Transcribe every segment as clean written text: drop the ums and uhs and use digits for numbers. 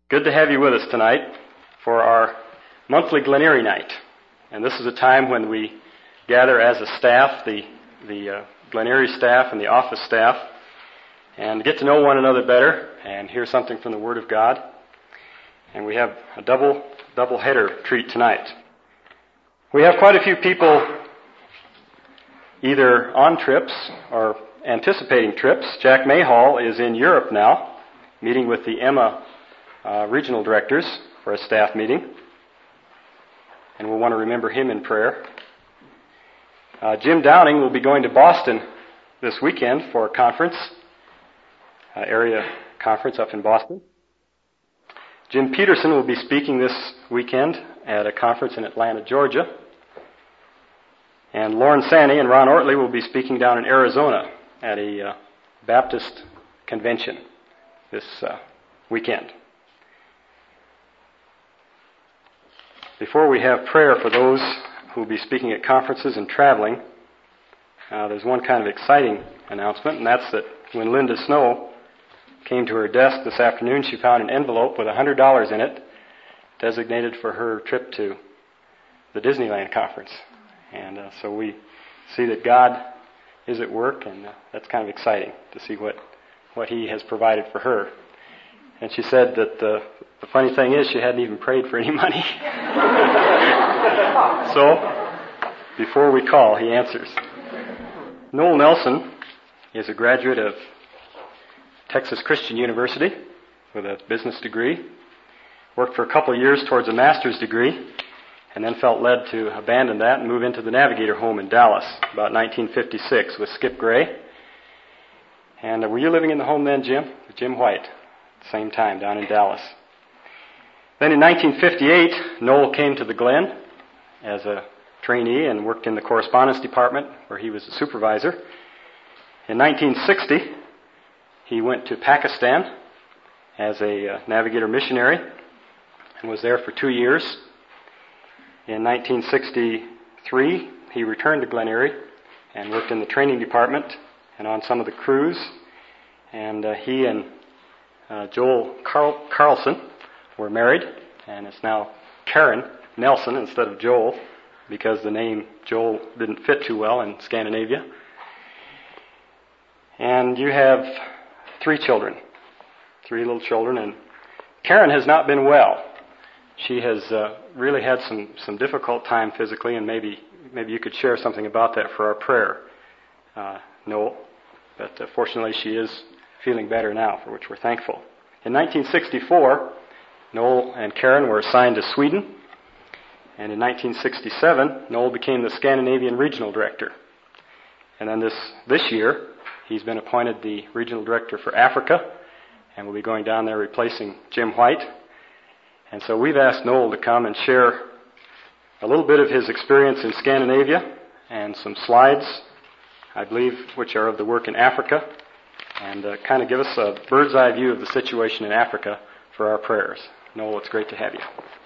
Good to have you with us tonight for our monthly Glen Eyrie night. And this is a time when we gather as a staff, the Glen Eyrie staff and the office staff, and get to know one another better and hear something from the Word of God. And we have a double header treat tonight. We have quite a few people either on trips or anticipating trips. Jack Mayhall is in Europe now, meeting with the Emma regional directors for a staff meeting, and we'll want to remember him in prayer. Jim Downing will be going to Boston this weekend for a conference, area conference up in Boston. Jim Peterson will be speaking this weekend at a conference in Atlanta, Georgia. And Lauren Sanney and Ron Ortley will be speaking down in Arizona at a Baptist convention this weekend. Before we have prayer for those who will be speaking at conferences and traveling, there's one kind of exciting announcement, and that's that when Linda Snow came to her desk this afternoon, she found an envelope with $100 in it, designated for her trip to the Disneyland conference. And so we see that God is at work, and that's kind of exciting to see what He has provided for her. And she said that the funny thing is she hadn't even prayed for any money. So, before we call, He answers. Noel Nelson is a graduate of Texas Christian University with a business degree. Worked for a couple of years towards a master's degree, and then felt led to abandon that and move into the Navigator home in Dallas about 1956 with Skip Gray. And were you living in the home then, Jim? With Jim White. Same time, down in Dallas. Then in 1958, Noel came to the Glen as a trainee and worked in the correspondence department where he was a supervisor. In 1960, he went to Pakistan as a Navigator missionary and was there for 2 years. In 1963, he returned to Glen Eyrie and worked in the training department and on some of the crews. And he and Joel Carlson were married, and it's now Karen Nelson instead of Joel, because the name Joel didn't fit too well in Scandinavia. And you have 3 children, 3 little children, and Karen has not been well. She has really had some difficult time physically, and maybe you could share something about that for our prayer, Noel. But fortunately she is feeling better now, for which we're thankful. In 1964, Noel and Karen were assigned to Sweden, and in 1967, Noel became the Scandinavian Regional Director. And then this year, he's been appointed the Regional Director for Africa, and will be going down there replacing Jim White. And so we've asked Noel to come and share a little bit of his experience in Scandinavia, and some slides, I believe, which are of the work in Africa, and kind of give us a bird's eye view of the situation in Africa for our prayers. Noel, it's great to have you.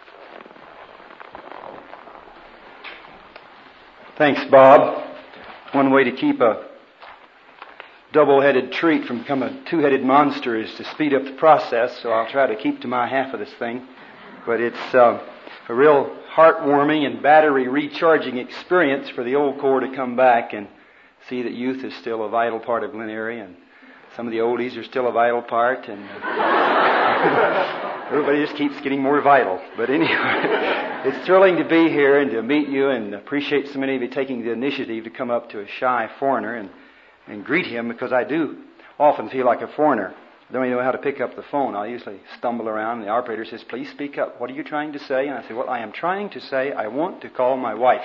Thanks, Bob. One way to keep a double-headed treat from becoming a two-headed monster is to speed up the process, so I'll try to keep to my half of this thing. But it's a real heartwarming and battery recharging experience for the old corps to come back and see that youth is still a vital part of Glen Eyrie, and some of the oldies are still a vital part, and everybody just keeps getting more vital. But anyway, it's thrilling to be here and to meet you, and appreciate so many of you taking the initiative to come up to a shy foreigner and greet him, because I do often feel like a foreigner. I don't even know how to pick up the phone. I usually stumble around, and the operator says, "Please speak up. What are you trying to say?" And I say, "Well, I am trying to say I want to call my wife."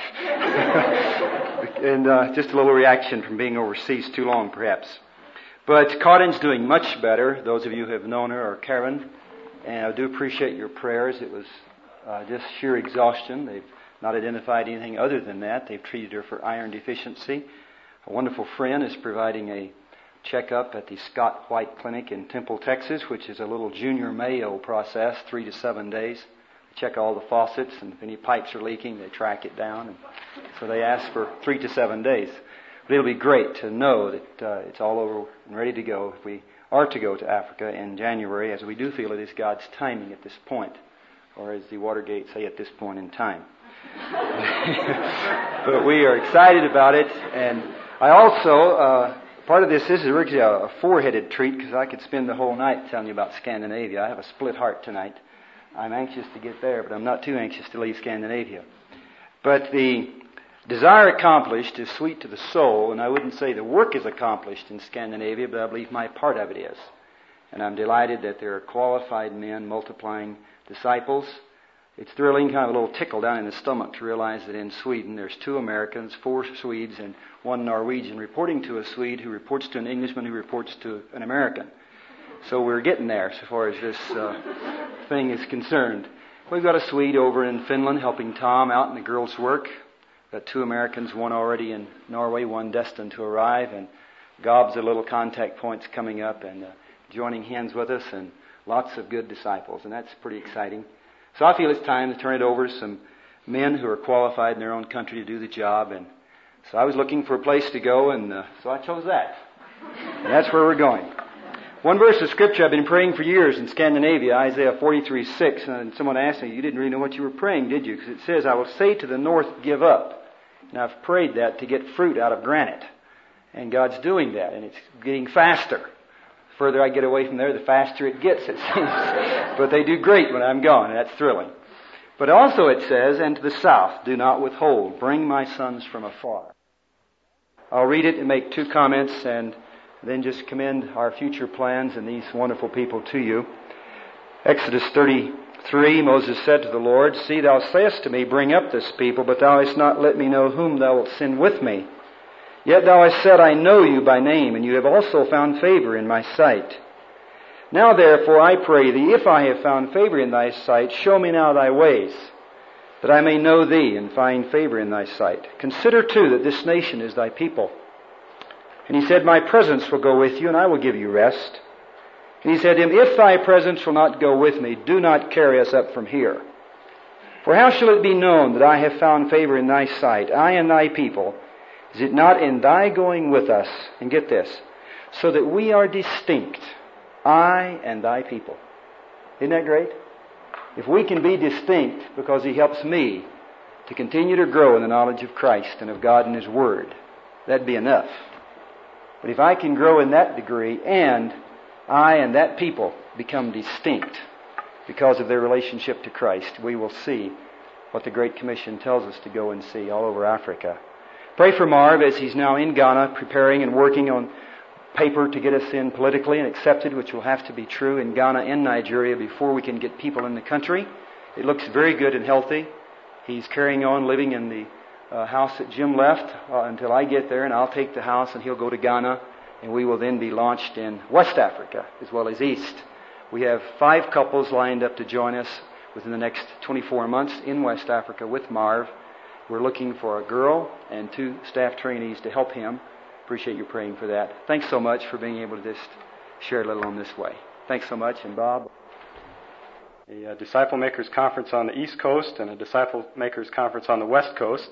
And just a little reaction from being overseas too long, perhaps. But Corin's doing much better, those of you who have known her, or Karen, and I do appreciate your prayers. It was just sheer exhaustion. They've not identified anything other than that. They've treated her for iron deficiency. A wonderful friend is providing a checkup at the Scott White Clinic in Temple, Texas, which is a little junior Mayo process, 3 to 7 days. They check all the faucets, and if any pipes are leaking, they track it down. And so they ask for 3 to 7 days. But it'll be great to know that it's all over and ready to go if we are to go to Africa in January, as we do feel it is God's timing at this point, or as the Watergate say, at this point in time. But we are excited about it, and I also, part of this is originally a four-headed treat, because I could spend the whole night telling you about Scandinavia. I have a split heart tonight. I'm anxious to get there, but I'm not too anxious to leave Scandinavia. But the desire accomplished is sweet to the soul, and I wouldn't say the work is accomplished in Scandinavia, but I believe my part of it is. And I'm delighted that there are qualified men multiplying disciples. It's thrilling, kind of a little tickle down in the stomach to realize that in Sweden there's 2 Americans, 4 Swedes, and 1 Norwegian reporting to a Swede who reports to an Englishman who reports to an American. So we're getting there so far as this thing is concerned. We've got a Swede over in Finland helping Tom out in the girls' work. We've got 2 Americans, 1 already in Norway, 1 destined to arrive, and gobs of little contact points coming up and joining hands with us, and lots of good disciples, and that's pretty exciting. So I feel it's time to turn it over to some men who are qualified in their own country to do the job, and so I was looking for a place to go, and so I chose that. And that's where we're going. One verse of Scripture I've been praying for years in Scandinavia, Isaiah 43:6, and someone asked me, you didn't really know what you were praying, did you? Because it says, I will say to the north, give up. And I've prayed that to get fruit out of granite. And God's doing that, and it's getting faster. The further I get away from there, the faster it gets, it seems. But they do great when I'm gone, and that's thrilling. But also it says, and to the south, do not withhold. Bring my sons from afar. I'll read it and make 2 comments, and then just commend our future plans and these wonderful people to you. Exodus 33, Moses said to the Lord, see, thou sayest to me, bring up this people, but thou hast not let me know whom thou wilt send with me. Yet thou hast said, I know you by name, and you have also found favor in my sight. Now therefore I pray thee, if I have found favor in thy sight, show me now thy ways, that I may know thee and find favor in thy sight. Consider too that this nation is thy people. And he said, my presence will go with you, and I will give you rest. And he said to him, if thy presence will not go with me, do not carry us up from here. For how shall it be known that I have found favor in thy sight, I and thy people? Is it not in thy going with us? And get this, so that we are distinct, I and thy people. Isn't that great? If we can be distinct because he helps me to continue to grow in the knowledge of Christ and of God and his Word, that'd be enough. But if I can grow in that degree and I and that people become distinct because of their relationship to Christ, we will see what the Great Commission tells us to go and see all over Africa. Pray for Marv as he's now in Ghana preparing and working on paper to get us in politically and accepted, which will have to be true in Ghana and Nigeria before we can get people in the country. It looks very good and healthy. He's carrying on living in the house that Jim left until I get there, and I'll take the house and he'll go to Ghana, and we will then be launched in West Africa as well as East. We have 5 couples lined up to join us within the next 24 months in West Africa with Marv. We're looking for a girl and 2 staff trainees to help him. Appreciate you praying for that. Thanks so much for being able to just share a little on this way. Thanks so much, and Bob? A Disciple Makers Conference on the East Coast and a Disciple Makers Conference on the West Coast.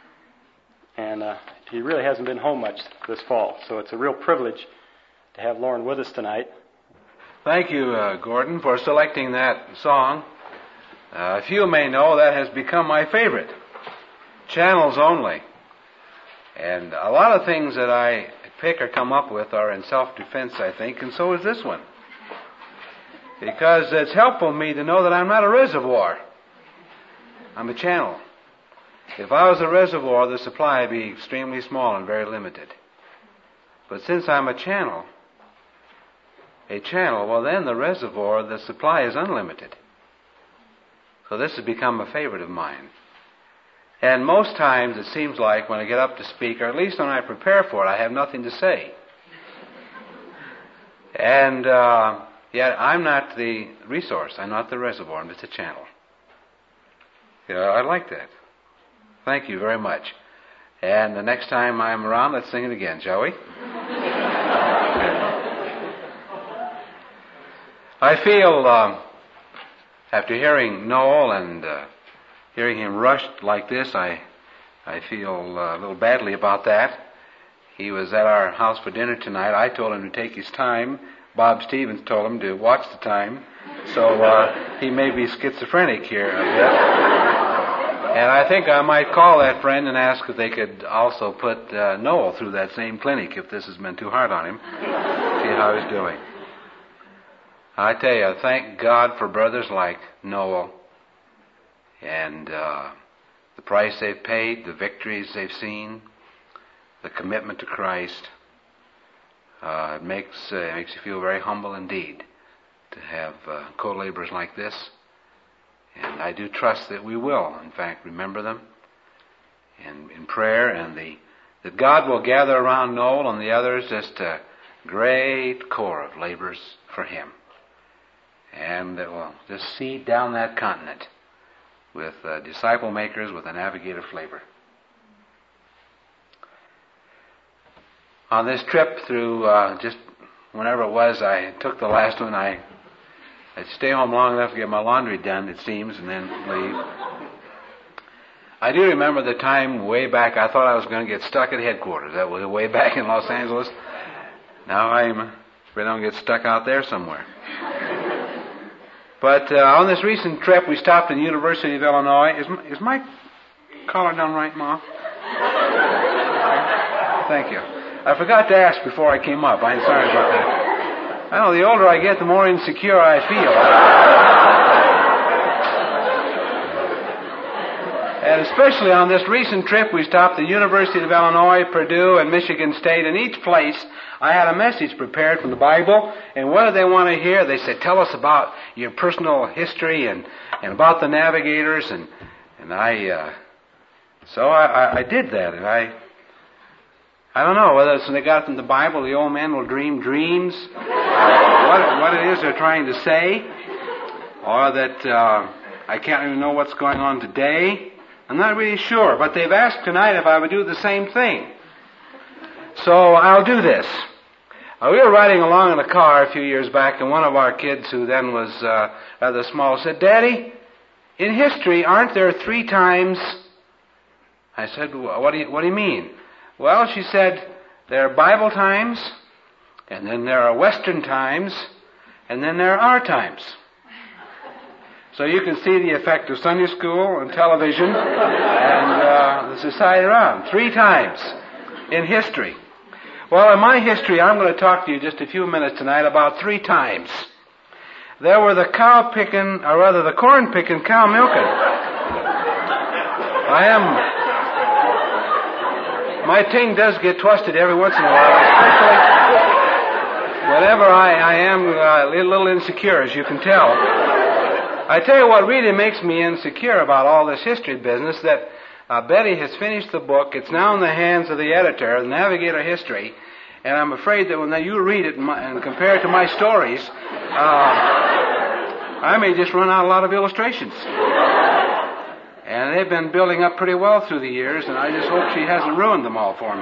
And he really hasn't been home much this fall, so it's a real privilege to have Lauren with us tonight. Thank you, Gordon, for selecting that song. Few may know that has become my favorite. Channels Only. And a lot of things that I pick or come up with are in self-defense, I think, and so is this one. Because it's helpful to me to know that I'm not a reservoir. I'm a channel. If I was a reservoir, the supply would be extremely small and very limited. But since I'm a channel, well then the reservoir, the supply is unlimited. So this has become a favorite of mine. And most times it seems like when I get up to speak, or at least when I prepare for it, I have nothing to say. And yet I'm not the resource, I'm not the reservoir, I'm just a channel. I like that. Thank you very much. And the next time I'm around, let's sing it again, shall we? I feel, after hearing Noel and hearing him rushed like this, I feel a little badly about that. He was at our house for dinner tonight. I told him to take his time. Bob Stevens told him to watch the time, so he may be schizophrenic here a bit. And I think I might call that friend and ask if they could also put Noel through that same clinic if this has been too hard on him. See how he's doing. I tell you, thank God for brothers like Noel and the price they've paid, the victories they've seen, the commitment to Christ. It makes you feel very humble indeed to have co-laborers like this. And I do trust that we will, in fact, remember them in prayer, and that God will gather around Noel and the others just a great corps of laborers for Him. And that will just seed down that continent with disciple makers with a navigator flavor. On this trip through just whenever it was, I took the last one. I'd stay home long enough to get my laundry done, it seems, and then leave. I do remember the time way back I thought I was going to get stuck at headquarters. That was way back in Los Angeles. Now I'm afraid I don't get stuck out there somewhere. But on this recent trip, we stopped in the University of Illinois. Is my collar done right, Ma? Thank you. I forgot to ask before I came up. I'm sorry about that. I know the older I get, the more insecure I feel. And especially on this recent trip, we stopped at the University of Illinois, Purdue, and Michigan State. In each place, I had a message prepared from the Bible. And what did they want to hear? They said, tell us about your personal history and about the navigators. And I did that. And I don't know whether it's when they got from the Bible, the old man will dream dreams, what it is they're trying to say, or that I can't even know what's going on today. I'm not really sure, but they've asked tonight if I would do the same thing. So I'll do this. We were riding along in a car a few years back, and one of our kids, who then was rather small, said, Daddy, in history, aren't there 3 times? I said, what do you mean? Well, she said, there are Bible times, and then there are Western times, and then there are our times. So you can see the effect of Sunday school and television and the society around. 3 times in history. Well, in my history, I'm going to talk to you just a few minutes tonight about 3 times. There were the corn-picking, cow-milking. My tongue does get twisted every once in a while, especially whenever I am a little insecure, as you can tell. I tell you what really makes me insecure about all this history business, that Betty has finished the book. It's now in the hands of the editor, the Navigator History, and I'm afraid that when you read it and compare it to my stories, I may just run out a lot of illustrations. And they've been building up pretty well through the years, and I just hope she hasn't ruined them all for me.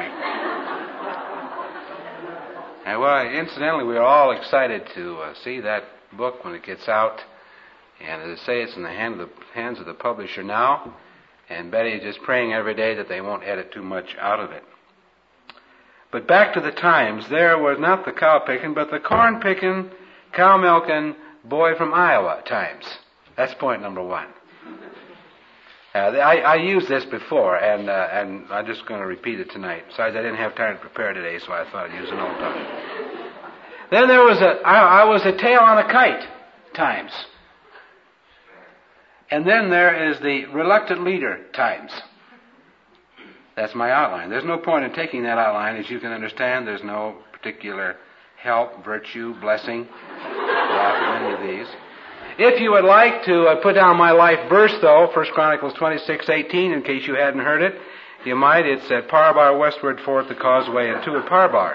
And well, incidentally, we are all excited to see that book when it gets out. And as I say, it's in the hands of the publisher now. And Betty is just praying every day that they won't edit too much out of it. But back to the times, there was not the cow-picking, but the corn-picking, cow-milking boy from Iowa times. That's point number 1. I used this before, and I'm just going to repeat it tonight. Besides, I didn't have time to prepare today, so I thought I'd use an old time. Then there was I was a tail on a kite times. And then there is the reluctant leader times. That's my outline. There's no point in taking that outline. As you can understand, there's no particular help, virtue, blessing in any of these. If you would like to put down my life verse, though, 1 Chronicles 26:18, in case you hadn't heard it, you might. It's at Parbar westward, 4 the causeway, and 2 at Parbar.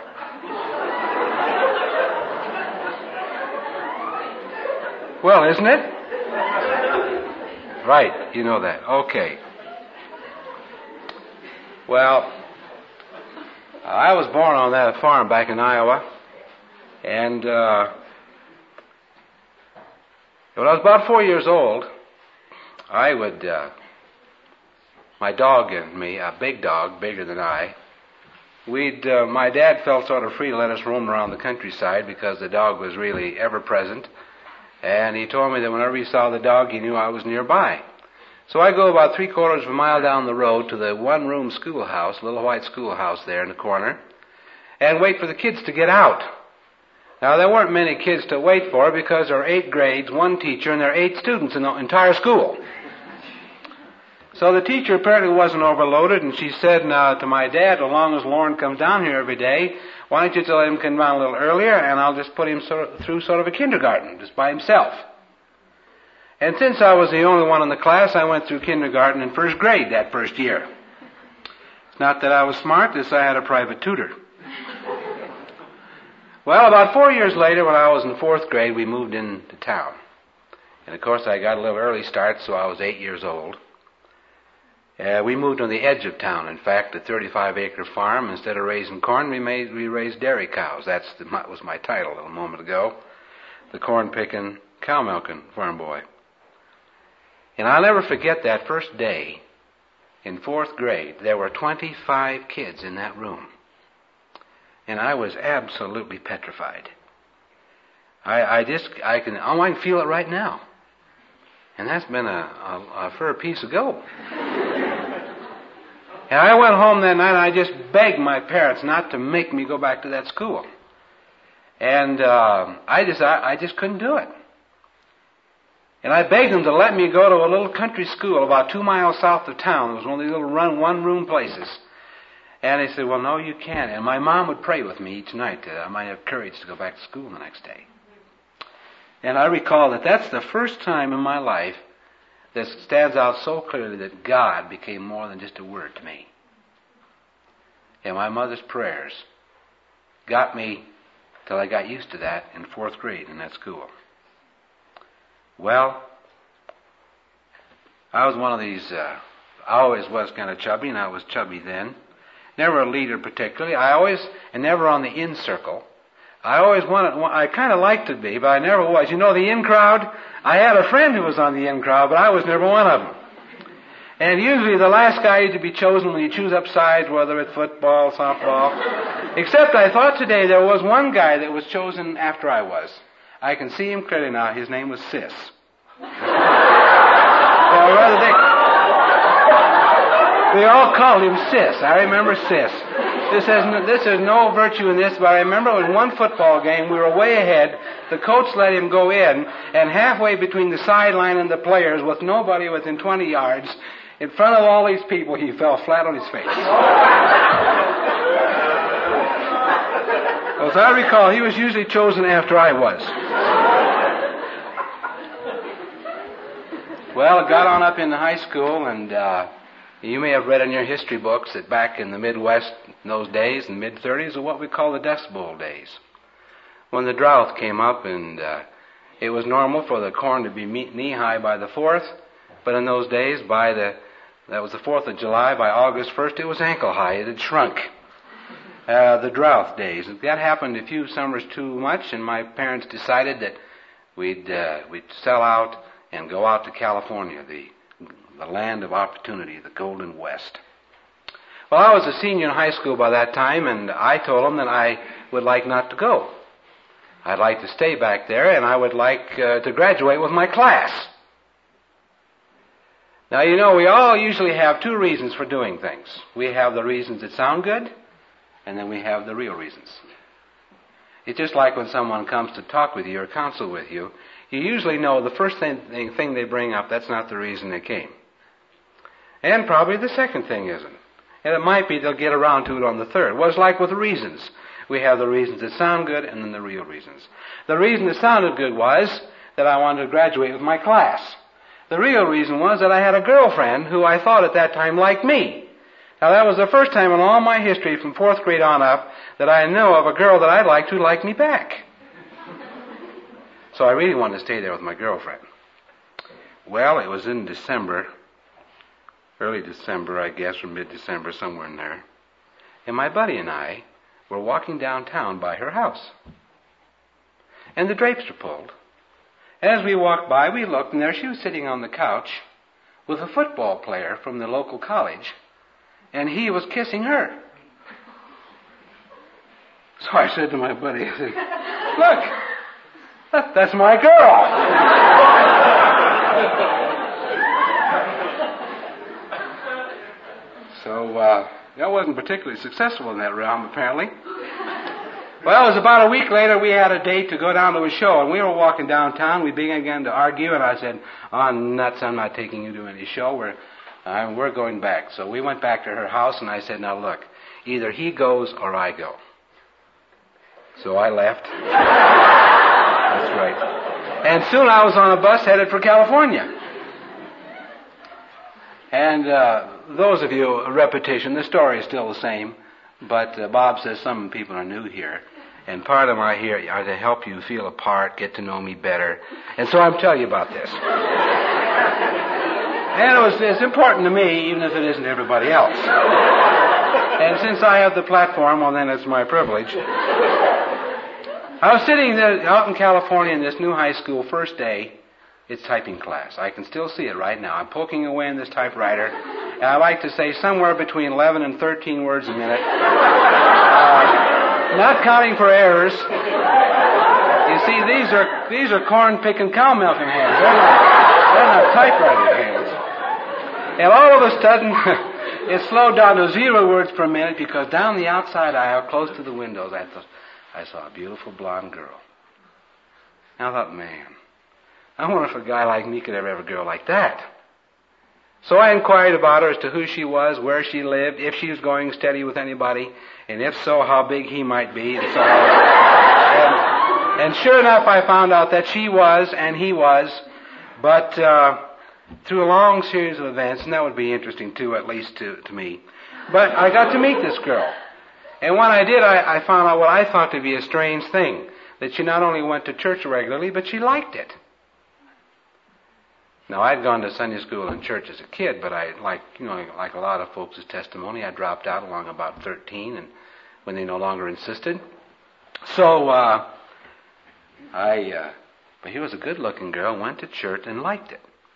Well, isn't it? Right, you know that. Okay. Well, I was born on that farm back in Iowa, and when I was about 4 years old, I would, my dog and me, a big dog, bigger than I, my dad felt sort of free to let us roam around the countryside because the dog was really ever present. And he told me that whenever he saw the dog, he knew I was nearby. So I go about 3/4 of a mile down the road to the one-room schoolhouse, little white schoolhouse there in the corner, and wait for the kids to get out. Now, there weren't many kids to wait for because there are 8 grades, 1 teacher, and there are 8 students in the entire school. So the teacher apparently wasn't overloaded, and she said to my dad, as long as Lauren comes down here every day, why don't you just let him come down a little earlier, and I'll just put him through sort of a kindergarten, just by himself. And since I was the only one in the class, I went through kindergarten in first grade that first year. It's not that I was smart, it's I had a private tutor. Well, about 4 years later, when I was in 4th grade, we moved into town. And of course, I got a little early start, so I was 8 years old. We moved on the edge of town. In fact, a 35-acre farm. Instead of raising corn, we raised dairy cows. That was my title a little moment ago. The corn-picking, cow-milking farm boy. And I'll never forget that first day in 4th grade. There were 25 kids in that room. And I was absolutely petrified. I can feel it right now. And that's been a fair piece ago. And I went home that night and I just begged my parents not to make me go back to that school. And I just couldn't do it. And I begged them to let me go to a little country school about 2 miles south of town. It was one of these little one-room places. And they said, well, no, you can't. And my mom would pray with me each night that I might have courage to go back to school the next day. And I recall that that's the first time in my life that stands out so clearly that God became more than just a word to me. And my mother's prayers got me till I got used to that in 4th grade in that school. Well, I was one of these, I always was kind of chubby, and I was chubby then. Never a leader particularly. And never on the in circle. I kind of liked to be, but I never was. You know, the in crowd? I had a friend who was on the in crowd, but I was never one of them. And usually the last guy to be chosen when you choose up sides, whether it's football, softball. Except I thought today there was one guy that was chosen after I was. I can see him clearly now. His name was Sis. Or rather, they all called him Sis. I remember Sis. This is no virtue in this, but I remember it was one football game. We were way ahead. The coach let him go in, and halfway between the sideline and the players, with nobody within 20 yards, in front of all these people, he fell flat on his face. As I recall, he was usually chosen after I was. Well, I got on up into high school, and you may have read in your history books that back in the Midwest in those days, in the mid-30s, were what we call the Dust Bowl days. When the drought came up, and it was normal for the corn to be knee-high by the 4th, but in those days, that was the 4th of July, by August 1st, it was ankle-high. It had shrunk. The drought days. That happened a few summers too much, and my parents decided that we'd sell out and go out to California, the land of opportunity, the Golden West. Well, I was a senior in high school by that time, and I told them that I would like not to go. I'd like to stay back there, and I would like to graduate with my class. Now, you know, we all usually have 2 reasons for doing things. We have the reasons that sound good, and then we have the real reasons. It's just like when someone comes to talk with you or counsel with you, you usually know the first thing they bring up, that's not the reason they came. And probably the second thing isn't. And it might be they'll get around to it on the third. Well, it's like with the reasons. We have the reasons that sound good and then the real reasons. The reason that sounded good was that I wanted to graduate with my class. The real reason was that I had a girlfriend who I thought at that time liked me. Now, that was the first time in all my history from 4th grade on up that I know of a girl that I liked who liked me back. So I really wanted to stay there with my girlfriend. Well, it was in December, early December, I guess, or mid-December, somewhere in there. And my buddy and I were walking downtown by her house. And the drapes were pulled. As we walked by, we looked, and there she was sitting on the couch with a football player from the local college, and he was kissing her. So I said to my buddy, I said, look, that's my girl. So that wasn't particularly successful in that realm, apparently. Well, it was about a week later, we had a date to go down to a show, and we were walking downtown. We began again to argue, and I said, oh, nuts, I'm not taking you to any show. We're going back. So we went back to her house, and I said, now look, either he goes or I go. So I left. That's right. And soon I was on a bus headed for California. And those of you, a repetition, the story is still the same, but Bob says some people are new here. And part of my here are to help you feel a part, get to know me better. And so I'm telling you about this. And it's important to me, even if it isn't everybody else. And since I have the platform, well, then it's my privilege. I was sitting there out in California in this new high school, first day. It's typing class. I can still see it right now. I'm poking away in this typewriter, and I like to say somewhere between 11 and 13 words a minute. Not counting for errors. You see, these are corn-picking, cow-milking hands. They're not typewriter hands. And all of a sudden, it slowed down to 0 words per minute because down the outside aisle, close to the windows, I saw a beautiful blonde girl. And I thought, man, I wonder if a guy like me could ever have a girl like that. So I inquired about her as to who she was, where she lived, if she was going steady with anybody, and if so, how big he might be. And, so and sure enough, I found out that she was and he was, but through a long series of events, and that would be interesting too, at least to me. But I got to meet this girl. And when I did, I found out what I thought to be a strange thing, that she not only went to church regularly, but she liked it. Now, I'd gone to Sunday school and church as a kid, but like a lot of folks' testimony, I dropped out along about 13, and when they no longer insisted. So, but he was a good-looking girl, went to church and liked it.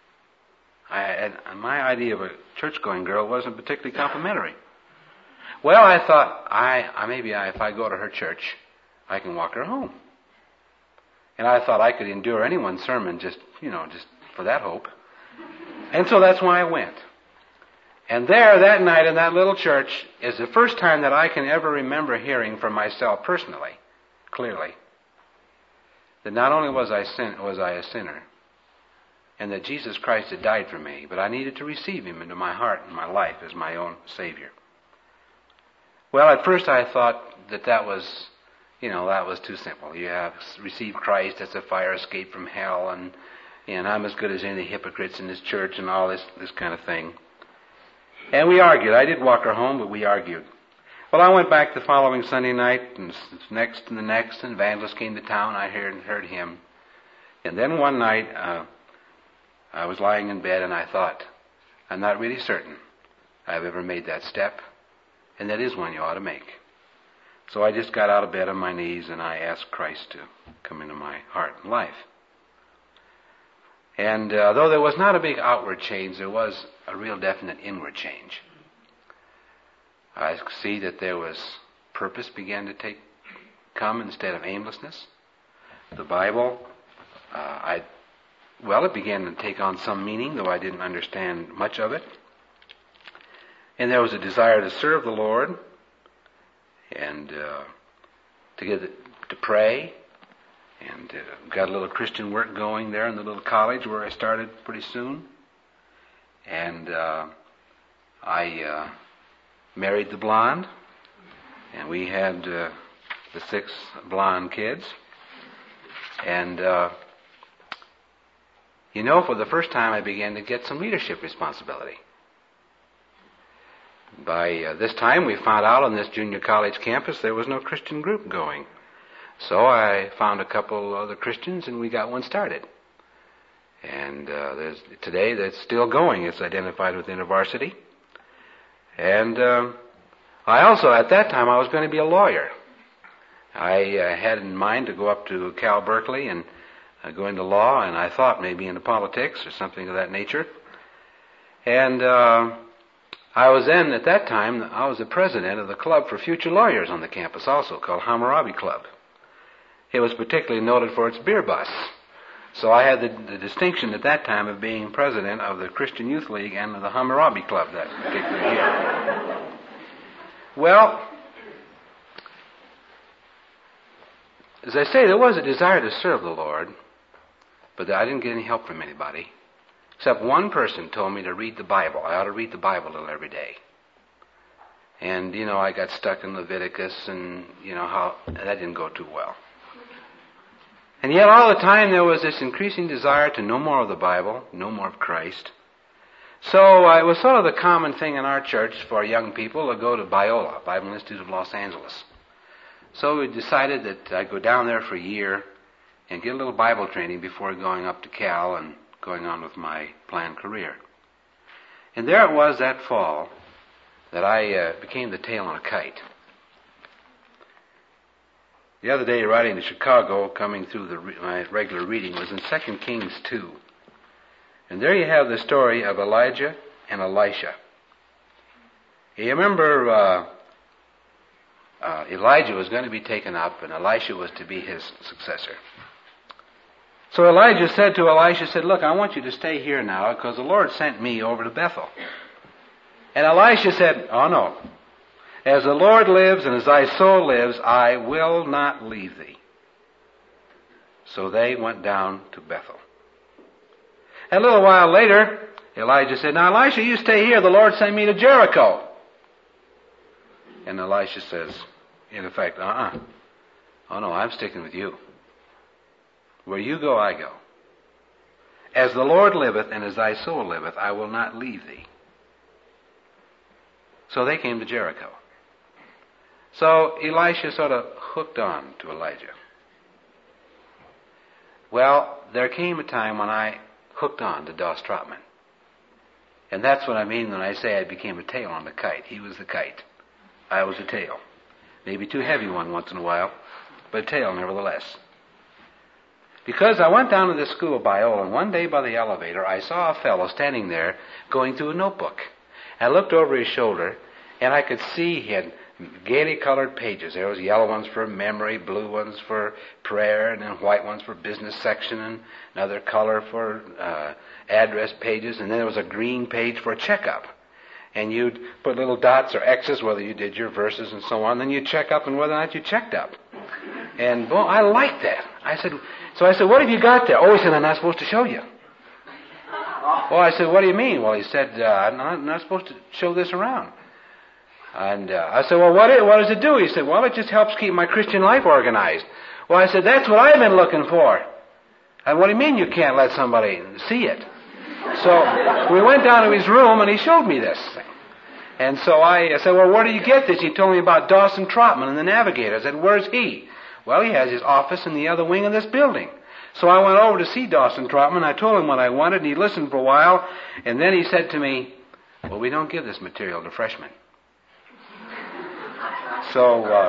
My idea of a church-going girl wasn't particularly complimentary. Well, I thought, if I go to her church, I can walk her home. And I thought I could endure anyone's sermon just for that hope. And so that's why I went. And there, that night in that little church, is the first time that I can ever remember hearing from myself personally, clearly, that not only was I a sinner, and that Jesus Christ had died for me, but I needed to receive Him into my heart and my life as my own Savior. Well, at first I thought that was too simple. You have received Christ as a fire escape from hell, and I'm as good as any of the hypocrites in this church and all this kind of thing. And we argued. I did walk her home, but we argued. Well, I went back the following Sunday night, and next and the next, and evangelist came to town. I heard him. And then one night, I was lying in bed, and I thought, I'm not really certain I've ever made that step, and that is one you ought to make. So I just got out of bed on my knees, and I asked Christ to come into my heart and life. And though there was not a big outward change, there was a real definite inward change. I see that there was purpose began to come instead of aimlessness. The Bible, it began to take on some meaning, though I didn't understand much of it. And there was a desire to serve the Lord and to pray. And got a little Christian work going there in the little college where I started pretty soon. And I married the blonde, and we had the 6 blonde kids. And, for the first time I began to get some leadership responsibility. By this time we found out on this junior college campus there was no Christian group going. So I found a couple other Christians, and we got one started. And today that's still going. It's identified with InterVarsity. And I also, at that time, I was going to be a lawyer. I had in mind to go up to Cal Berkeley and go into law, and I thought maybe into politics or something of that nature. And I was then, at that time, I was the president of the club for future lawyers on the campus also, called Hammurabi Club. It was particularly noted for its beer bus. So I had the distinction at that time of being president of the Christian Youth League and of the Hammurabi Club that particular year. Well, as I say, there was a desire to serve the Lord, but I didn't get any help from anybody. Except one person told me to read the Bible. I ought to read the Bible a little every day. And, I got stuck in Leviticus and, that didn't go too well. And yet all the time there was this increasing desire to know more of the Bible, know more of Christ. So it was sort of the common thing in our church for young people to go to Biola, Bible Institute of Los Angeles. So we decided that I'd go down there for a year and get a little Bible training before going up to Cal and going on with my planned career. And there it was that fall that I became the tail on a kite. The other day, riding to Chicago, coming through my regular reading, was in 2 Kings 2. And there you have the story of Elijah and Elisha. You remember Elijah was going to be taken up, and Elisha was to be his successor. So Elijah said to Elisha, look, I want you to stay here now, because the Lord sent me over to Bethel. And Elisha said, oh no. As the Lord lives and as thy soul lives, I will not leave thee. So they went down to Bethel. A little while later, Elijah said, now Elisha, you stay here. The Lord sent me to Jericho. And Elisha says, in effect, oh no, I'm sticking with you. Where you go, I go. As the Lord liveth and as thy soul liveth, I will not leave thee. So they came to Jericho. So Elisha sort of hooked on to Elijah. Well, there came a time when I hooked on to Doss Trotman. And that's what I mean when I say I became a tail on the kite. He was the kite. I was the tail. Maybe too heavy one once in a while, but a tail nevertheless. Because I went down to this school, Biola, and one day by the elevator I saw a fellow standing there going through a notebook. I looked over his shoulder, and I could see he had gaily colored pages. There was yellow ones for memory, blue ones for prayer, and then white ones for business section, and another color for address pages, and then there was a green page for a checkup. And you'd put little dots or X's whether you did your verses and so on, then you'd check up and whether or not you checked up. And boy, I liked that. So I said, what have you got there? Oh, he said, I'm not supposed to show you. Oh, I said, what do you mean? Well, he said, I'm not supposed to show this around. And I said, well, what does it do? He said, well, it just helps keep my Christian life organized. Well, I said, that's what I've been looking for. And what do you mean you can't let somebody see it? So we went down to his room, and he showed me this thing. And so I said, well, where do you get this? He told me about Dawson Trotman and the Navigator. I said, where's he? Well, he has his office in the other wing of this building. So I went over to see Dawson Trotman. I told him what I wanted, and he listened for a while. And then he said to me, well, we don't give this material to freshmen. So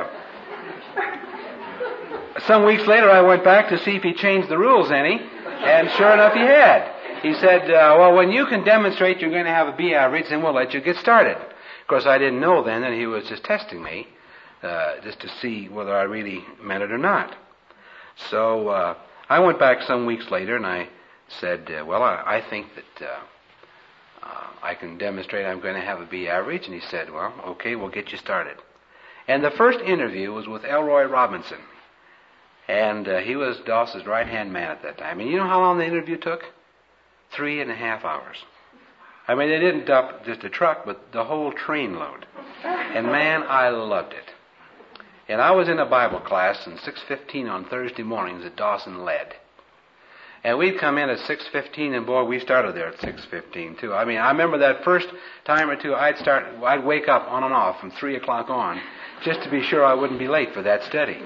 some weeks later, I went back to see if he changed the rules any, and sure enough, he had. He said, well, when you can demonstrate you're going to have a B average, then we'll let you get started. Of course, I didn't know then that he was just testing me, just to see whether I really meant it or not. So I went back some weeks later, and I said, well, I think that I can demonstrate I'm going to have a B average. And he said, well, okay, we'll get you started. And the first interview was with Elroy Robinson. And he was Doss's right-hand man at that time. And you know how long the interview took? 3.5 hours. I mean, they didn't dump just a truck, but the whole train load. And man, I loved it. And I was in a Bible class in 6:15 on Thursday mornings that Dawson led. And we'd come in at 6:15, and boy, we started there at 6:15 too. I mean, I remember that first time or two, I'd wake up on and off from 3 o'clock on, just to be sure I wouldn't be late for that study.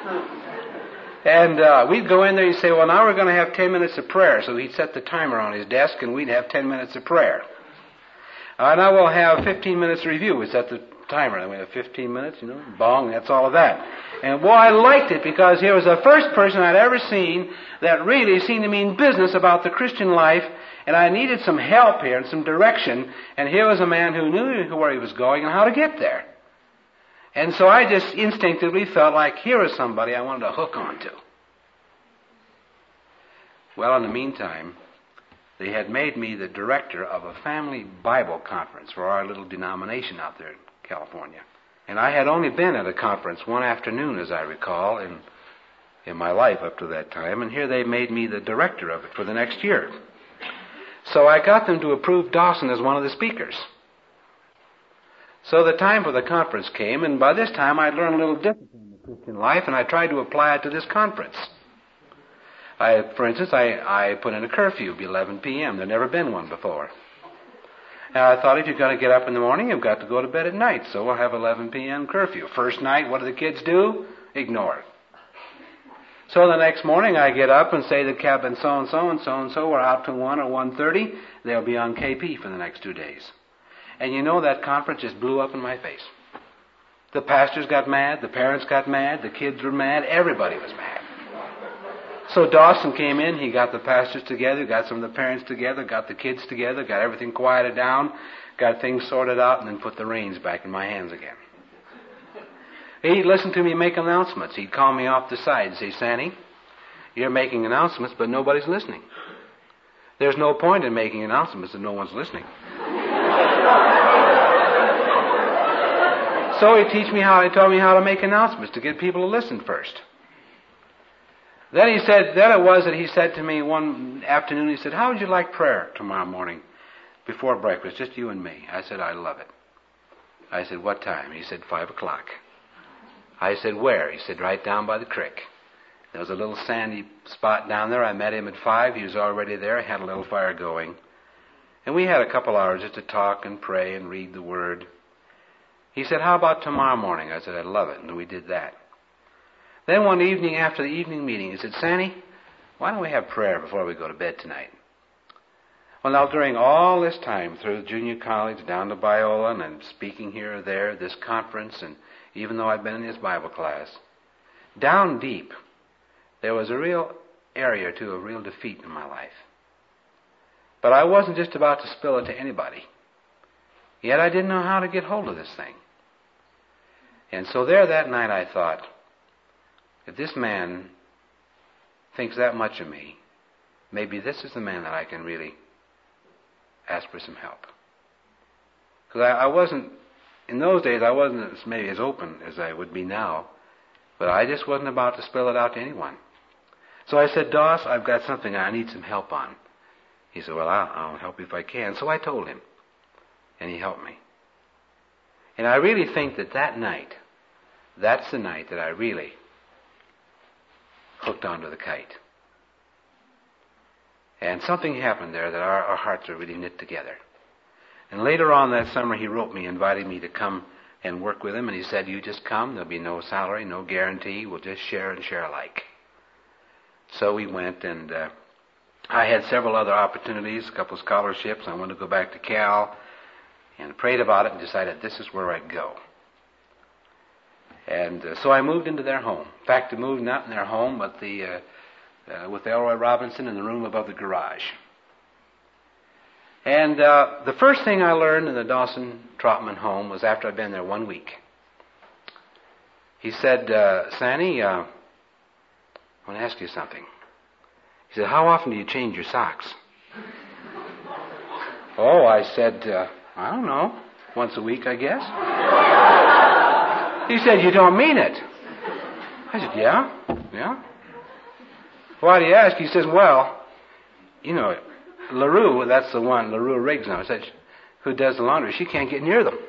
And we'd go in there, he'd say, well, now we're going to have 10 minutes of prayer. So he'd set the timer on his desk, and we'd have 10 minutes of prayer. Now we'll have 15 minutes of review. We'd set the timer. I went 15 minutes, bong, that's all of that. And boy, I liked it because here was the first person I'd ever seen that really seemed to mean business about the Christian life, and I needed some help here and some direction, and here was a man who knew where he was going and how to get there. And so I just instinctively felt like here was somebody I wanted to hook onto. Well, in the meantime, they had made me the director of a family Bible conference for our little denomination out there in California. And I had only been at a conference one afternoon, as I recall, in my life up to that time, and here they made me the director of it for the next year. So I got them to approve Dawson as one of the speakers. So the time for the conference came, and by this time I'd learned a little discipline in the Christian life, and I tried to apply it to this conference. For instance, I put in a curfew, it'd be 11 p.m. There'd never been one before. Now, I thought if you're going to get up in the morning, you've got to go to bed at night, so we'll have 11 p.m. curfew. First night, what do the kids do? Ignore it. So the next morning, I get up and say the cabin so-and-so and so-and-so are out till 1 or 1:30. They'll be on KP for the next 2 days. And that conference just blew up in my face. The pastors got mad, the parents got mad, the kids were mad, everybody was mad. So Dawson came in, he got the pastors together, got some of the parents together, got the kids together, got everything quieted down, got things sorted out, and then put the reins back in my hands again. He'd listen to me make announcements. He'd call me off the side and say, Sandy, you're making announcements, but nobody's listening. There's no point in making announcements if no one's listening. So he taught me how to make announcements, to get people to listen first. Then he said to me one afternoon, he said, how would you like prayer tomorrow morning before breakfast, just you and me? I said, I love it. I said, what time? He said, 5 o'clock. I said, where? He said, right down by the creek. There was a little sandy spot down there. I met him at 5. He was already there. I had a little fire going. And we had a couple hours just to talk and pray and read the Word. He said, how about tomorrow morning? I said, I'd love it. And we did that. Then one evening after the evening meeting, he said, Sandy, why don't we have prayer before we go to bed tonight? Well, now, during all this time, through junior college, down to Biola, and speaking here or there, this conference, and even though I'd been in his Bible class, down deep, there was a real area, too, of real defeat in my life. But I wasn't just about to spill it to anybody. Yet I didn't know how to get hold of this thing. And so there that night I thought, if this man thinks that much of me, maybe this is the man that I can really ask for some help. Because I wasn't, in those days, I wasn't maybe as open as I would be now, but I just wasn't about to spill it out to anyone. So I said, Doss, I've got something I need some help on. He said, well, I'll help you if I can. So I told him, and he helped me. And I really think that night, that's the night that I really hooked onto the kite. And something happened there that our hearts are really knit together. And later on that summer, he wrote me, inviting me to come and work with him. And he said, you just come. There'll be no salary, no guarantee. We'll just share and share alike. So we went, and I had several other opportunities, a couple of scholarships. I wanted to go back to Cal, and prayed about it and decided this is where I'd go. And so I moved into their home. In fact, I moved not in their home, but with Elroy Robinson in the room above the garage. And the first thing I learned in the Dawson Trotman home was after I'd been there 1 week. He said, Sandy, I want to ask you something. He said, how often do you change your socks? Oh, I said, I don't know, once a week, I guess. He said, you don't mean it. I said, yeah. Why do you ask? He says, well, LaRue, that's the one, LaRue Riggs now, said, who does the laundry, she can't get near them.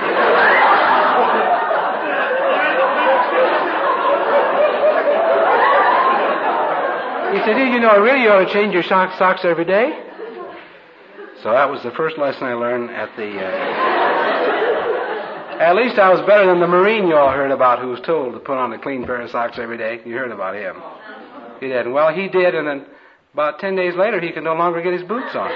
He said, really you ought to change your socks every day? So that was the first lesson I learned at the... At least I was better than the Marine you all heard about who was told to put on a clean pair of socks every day. You heard about him. He did. Well, he did, and then about 10 days later, he could no longer get his boots on.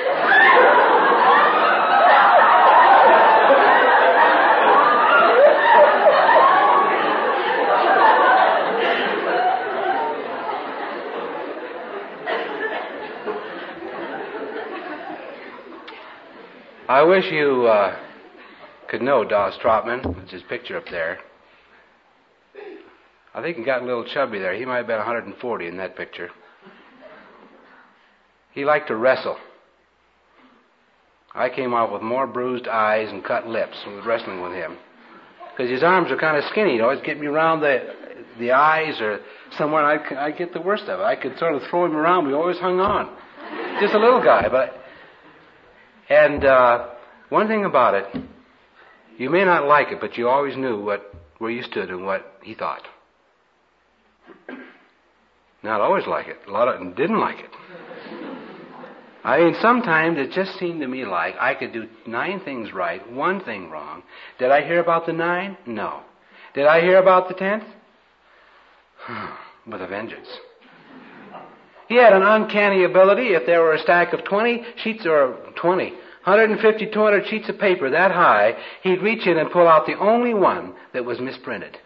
I wish you could know Dawes Trotman. It's his picture up there. I think he got a little chubby there. He might have been 140 in that picture. He liked to wrestle. I came out with more bruised eyes and cut lips with wrestling with him. Because his arms are kind of skinny. He'd always get me around the eyes or somewhere, and I'd get the worst of it. I could sort of throw him around. We always hung on. Just a little guy. And one thing about it, you may not like it, but you always knew where you stood and what he thought. Not always like it. A lot of them didn't like it. I mean, sometimes it just seemed to me like I could do 9 things right, 1 thing wrong. Did I hear about the 9? No. Did I hear about the 10th? With a vengeance. He had an uncanny ability. If there were a stack of 20 sheets or 150, 200 sheets of paper that high, he'd reach in and pull out the only one that was misprinted.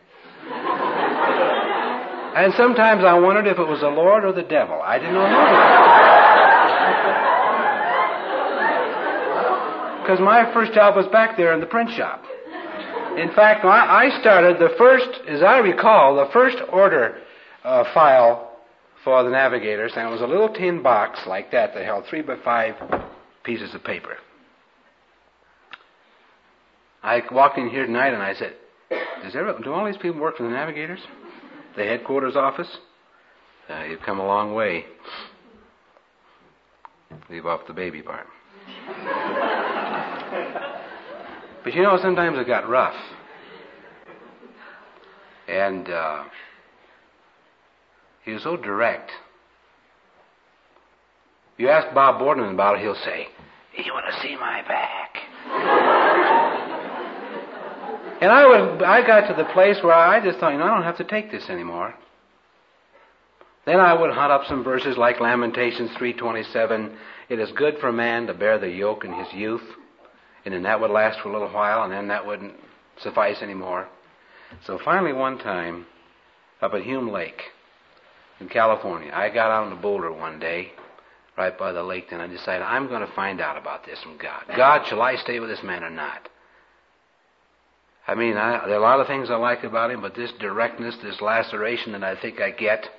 And sometimes I wondered if it was the Lord or the devil. I didn't know. Because my first job was back there in the print shop. In fact, I started as I recall, the first order file for the Navigators, and it was a little tin box like that held 3 by 5 pieces of paper. I walked in here tonight and I said, do all these people work for the Navigators? The headquarters office? You've come a long way. Leave off the baby part. But you know, sometimes it got rough. And he was so direct. You ask Bob Borden about it, he'll say, "You want to see my back?" And I got to the place where I just thought, I don't have to take this anymore. Then I would hunt up some verses like Lamentations 3:27. It is good for a man to bear the yoke in his youth. And then that would last for a little while, and then that wouldn't suffice anymore. So finally one time, up at Hume Lake in California, I got out on the boulder one day, right by the lake, and I decided I'm going to find out about this from God. God, shall I stay with this man or not? I mean, there are a lot of things I like about him, but this directness, this laceration that I think I get,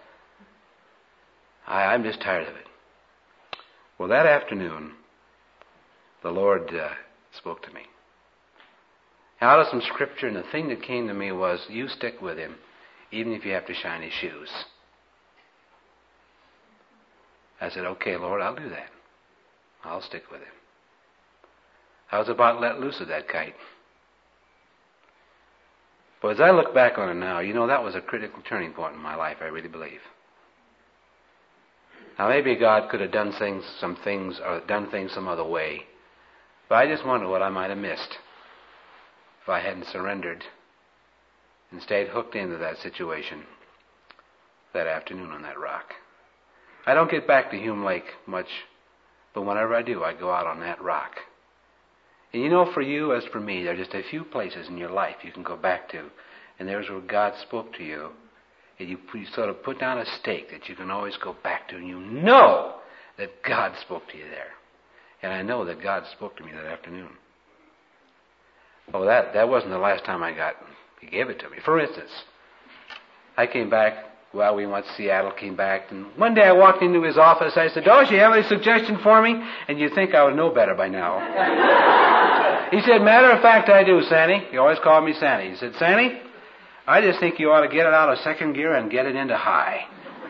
I'm just tired of it. Well, that afternoon, the Lord spoke to me out of some scripture, and the thing that came to me was, you stick with him, even if you have to shine his shoes. I said, okay, Lord, I'll do that. I'll stick with him. I was about to let loose of that kite. But as I look back on it now, that was a critical turning point in my life, I really believe. Now, maybe God could have done some things some other way. But I just wonder what I might have missed if I hadn't surrendered and stayed hooked into that situation that afternoon on that rock. I don't get back to Hume Lake much, but whenever I do, I go out on that rock. And for you as for me, there are just a few places in your life you can go back to, and there's where God spoke to you, and you sort of put down a stake that you can always go back to, and you know that God spoke to you there. And I know that God spoke to me that afternoon. Oh, that wasn't the last time He gave it to me. For instance, I came back, we went to Seattle, came back, and one day I walked into his office. I said, "Dosh, you have any suggestion for me?" And you'd think I would know better by now. He said, "Matter of fact, I do, Sandy." He always called me Sandy. He said, "Sandy, I just think you ought to get it out of second gear and get it into high."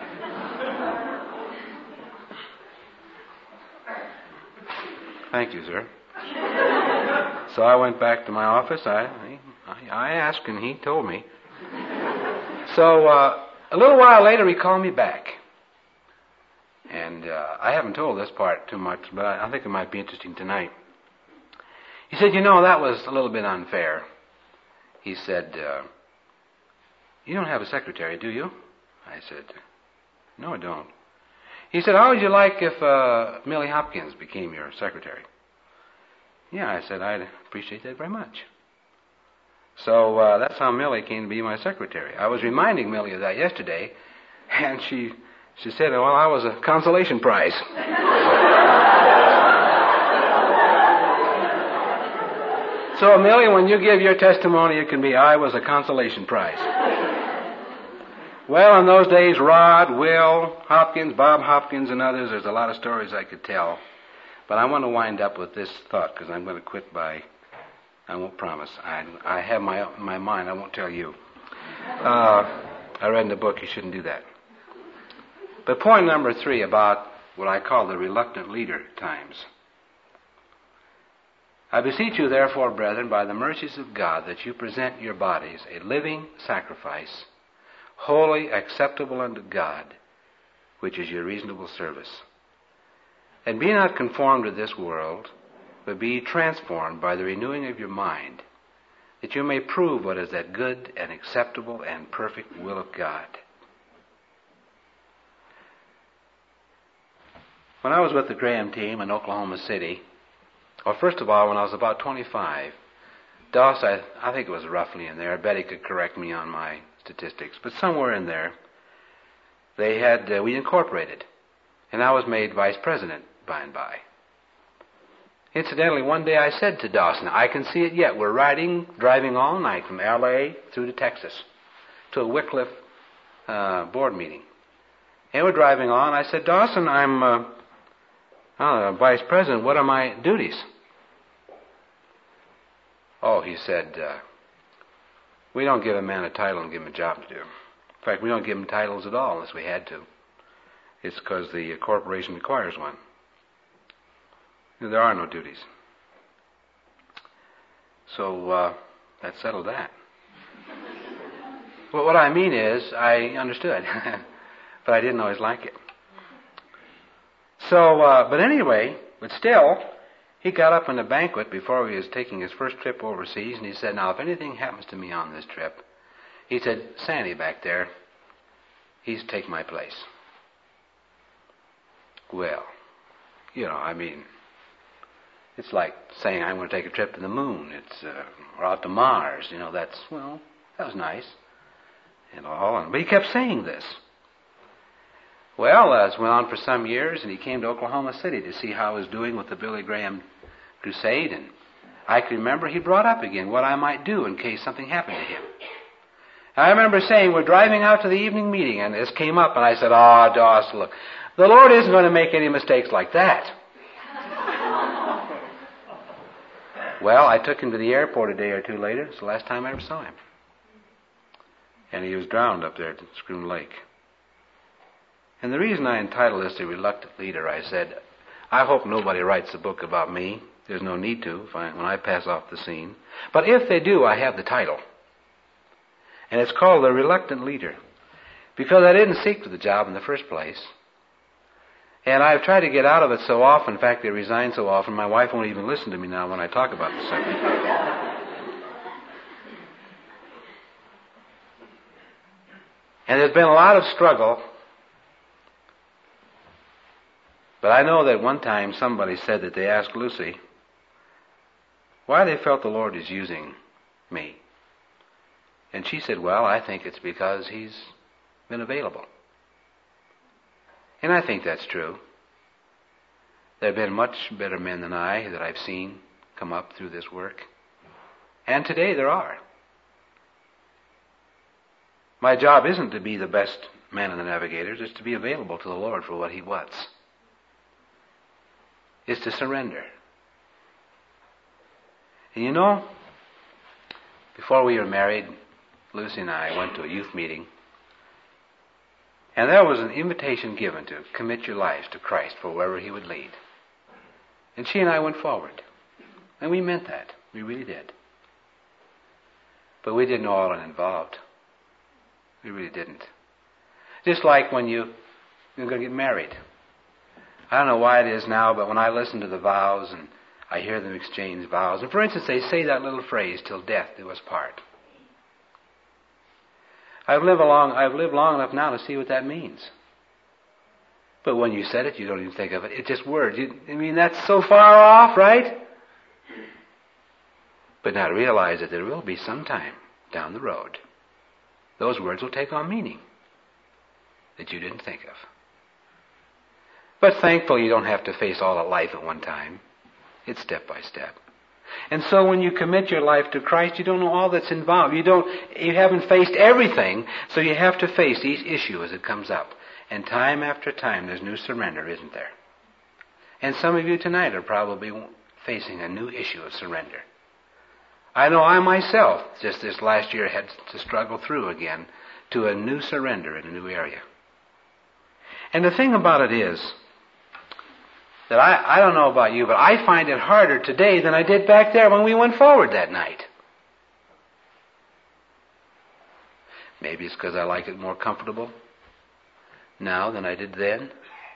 Thank you, sir. So I went back to my office. I asked, and he told me. So a little while later, he called me back. And I haven't told this part too much, but I think it might be interesting tonight. He said, that was a little bit unfair. He said, "You don't have a secretary, do you?" I said, "No, I don't." He said, "How would you like if Millie Hopkins became your secretary?" Yeah, I said, "I'd appreciate that very much." So that's how Millie came to be my secretary. I was reminding Millie of that yesterday, and she said, "Well, I was a consolation prize." So, Amelia, when you give your testimony, it can be, I was a consolation prize. Well, in those days, Rod, Will, Hopkins, Bob Hopkins, and others, there's a lot of stories I could tell. But I want to wind up with this thought, because I'm going to quit by, I won't promise. I have my mind, I won't tell you. I read in the book you shouldn't do that. But point number 3 about what I call the reluctant leader times. I beseech you, therefore, brethren, by the mercies of God, that you present your bodies a living sacrifice, holy, acceptable unto God, which is your reasonable service. And be not conformed to this world, but be transformed by the renewing of your mind, that you may prove what is that good and acceptable and perfect will of God. When I was with the Graham team in Oklahoma City, well, first of all, when I was about 25, Doss, I think it was roughly in there. Betty could correct me on my statistics, but somewhere in there, we incorporated, and I was made vice president by and by. Incidentally, one day I said to Dawson, I can see it yet. We're driving all night from L.A. through to Texas to a Wycliffe board meeting. And we're driving on. I said, Dawson, I'm vice president. What are my duties? Oh, he said, we don't give a man a title and give him a job to do. In fact, we don't give him titles at all unless we had to. It's because the corporation requires one. There are no duties. So that settled that. Well, what I mean is, I understood, but I didn't always like it. So, but anyway, but still, he got up in a banquet before he was taking his first trip overseas, and he said, now, if anything happens to me on this trip, he said, Sandy back there, he's to take my place. Well, it's like saying I'm going to take a trip to the moon. Or out to Mars. That was nice. But he kept saying this. Well, it went on for some years, and he came to Oklahoma City to see how I was doing with the Billy Graham crusade, and I can remember he brought up again what I might do in case something happened to him. I remember saying, we're driving out to the evening meeting, and this came up, and I said, Doss, look, the Lord isn't going to make any mistakes like that. Well, I took him to the airport a day or two later. It's the last time I ever saw him. And he was drowned up there at Schroon Lake. And the reason I entitled this The Reluctant Leader, I said, I hope nobody writes a book about me. There's no need to when I pass off the scene. But if they do, I have the title. And it's called The Reluctant Leader. Because I didn't seek for the job in the first place. And I've tried to get out of it so often. In fact, I resign so often, my wife won't even listen to me now when I talk about the subject. And there's been a lot of struggle. But I know that one time somebody said that they asked Lucy why they felt the Lord is using me. And she said, well, I think it's because He's been available. And I think that's true. There have been much better men than I that I've seen come up through this work. And today there are. My job isn't to be the best man in the Navigators. It's to be available to the Lord for what He wants. It's to surrender. And before we were married, Lucy and I went to a youth meeting. And there was an invitation given to commit your lives to Christ for wherever He would lead. And she and I went forward. And we meant that. We really did. But we didn't know all it involved. We really didn't. Just like when you're going to get married. I don't know why it is now, but when I listen to the vows and I hear them exchange vows, and for instance, they say that little phrase, till death do us part. I've lived long enough now to see what that means. But when you said it, you don't even think of it. It's just words. That's so far off, right? But now realize that there will be some time down the road, those words will take on meaning that you didn't think of. But thankfully, you don't have to face all of life at one time. It's step by step. And so when you commit your life to Christ, you don't know all that's involved. You haven't faced everything, so you have to face each issue as it comes up. And time after time, there's new surrender, isn't there? And some of you tonight are probably facing a new issue of surrender. I know I myself, just this last year, had to struggle through again to a new surrender in a new area. And the thing about it is that I don't know about you, but I find it harder today than I did back there when we went forward that night. Maybe it's because I like it more comfortable now than I did then.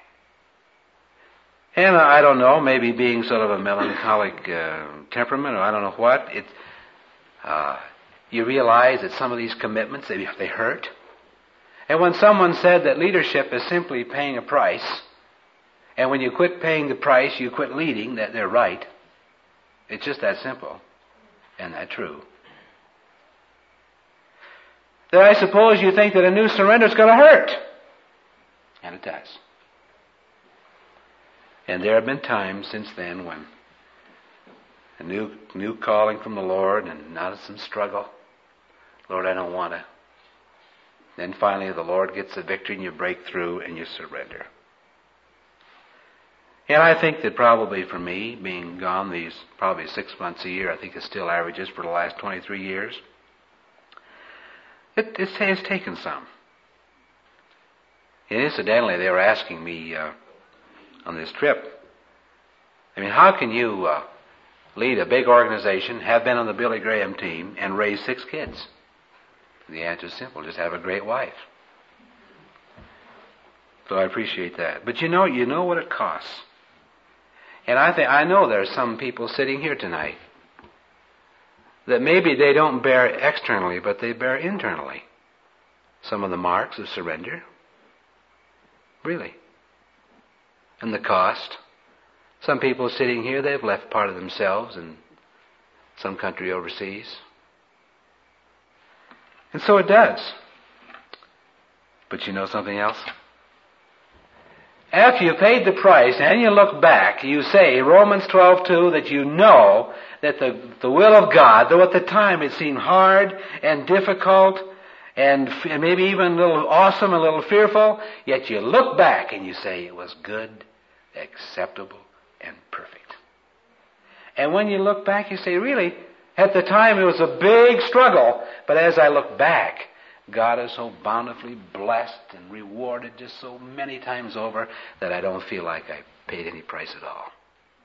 And I don't know, maybe being sort of a melancholic temperament, or I don't know what, you realize that some of these commitments, they hurt. And when someone said that leadership is simply paying a price, and when you quit paying the price, you quit leading, that they're right. It's just that simple, and that true. Then I suppose you think that a new surrender is going to hurt. And it does. And there have been times since then when a new calling from the Lord, and now some struggle. Lord, I don't want to. Then finally the Lord gets the victory and you break through and you surrender. And I think that probably for me, being gone these probably 6 months a year, I think it still averages for the last 23 years, it has taken some. And incidentally, they were asking me on this trip, I mean, how can you lead a big organization, have been on the Billy Graham team, and raise 6 kids? The answer is simple, just have a great wife. So I appreciate that. But you know what it costs. And I know there are some people sitting here tonight that maybe they don't bear externally, but they bear internally some of the marks of surrender. Really. And the cost. Some people sitting here, they've left part of themselves in some country overseas. And so it does. But you know something else? After you paid the price and you look back, you say, Romans 12:2, that you know that the will of God, though at the time it seemed hard and difficult and maybe even a little awesome, a little fearful, yet you look back and you say it was good, acceptable, and perfect. And when you look back, you say, really, at the time it was a big struggle, but as I look back, God has so bountifully blessed and rewarded just so many times over that I don't feel like I paid any price at all.